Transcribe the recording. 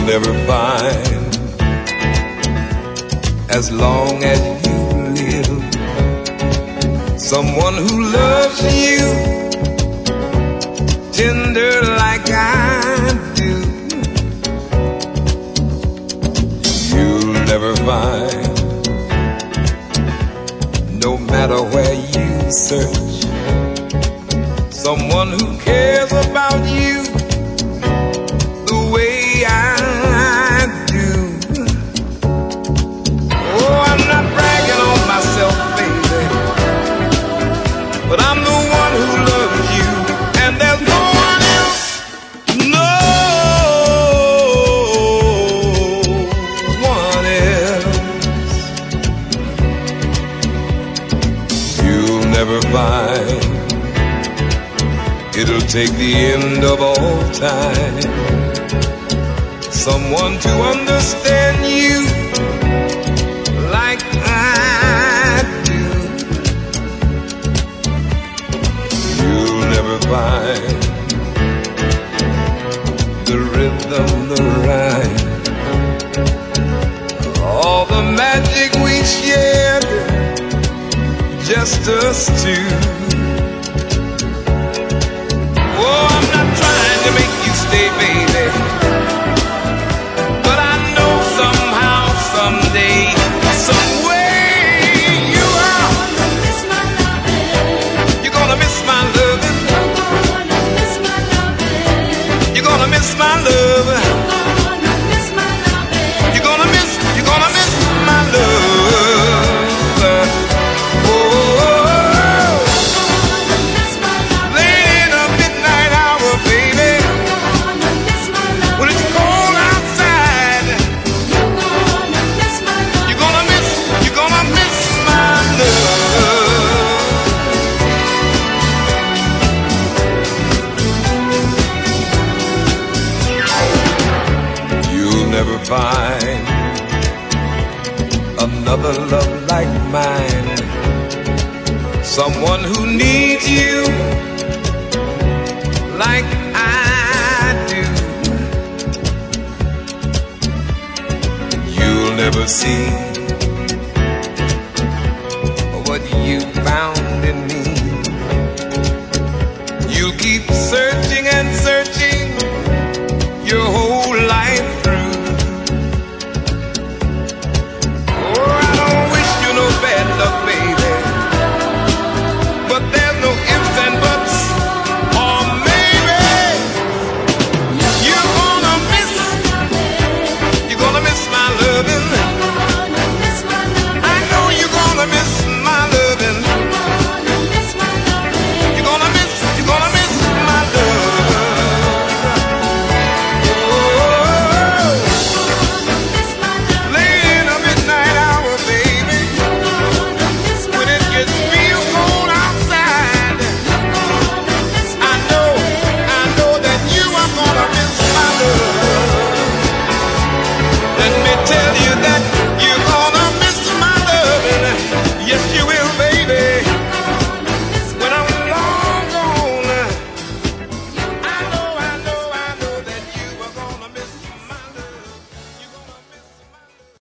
never find, as long as you live, someone who loves you tender like I do. You'll never find, no matter where you search, someone who cares about you the way I do. Oh, I'm not bragging on myself, baby, but I'm the one who loves you, and there's no one else, no one else. You'll never find, it'll take the end of all time, someone to understand you like I do. You'll never find the rhythm, the rhyme, all the magic we shared, just us two. Oh, I'm not trying to make you stay, baby, but I know somehow, someday, some way you are gonna miss my loving. You're gonna miss my loving. You're gonna miss my loving. You're gonna miss my love. Never find another love like mine, someone who needs you like I do. You'll never see what you found in me. You'll keep searching